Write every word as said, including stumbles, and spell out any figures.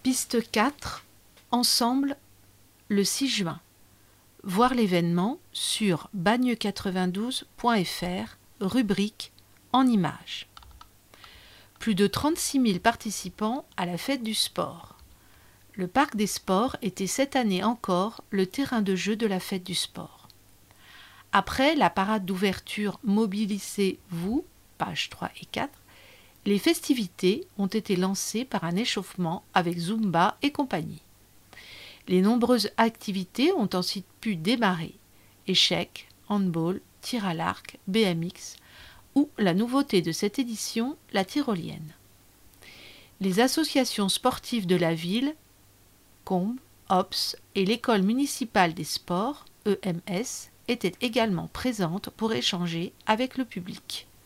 Piste quatre. Ensemble, le six juin. Voir l'événement sur bagne quatre-vingt-douze point F R, rubrique En images. Plus de trente-six mille participants à la fête du sport. Le parc des sports était cette année encore le terrain de jeu de la fête du sport. Après la parade d'ouverture Mobilisez-vous, pages trois et quatre, les festivités ont été lancées par un échauffement avec Zumba et compagnie. Les nombreuses activités ont ensuite pu démarrer. Échecs, handball, tir à l'arc, B M X ou la nouveauté de cette édition, la tyrolienne. Les associations sportives de la ville, Combes, Ops et l'école municipale des sports, E M S, étaient également présentes pour échanger avec le public.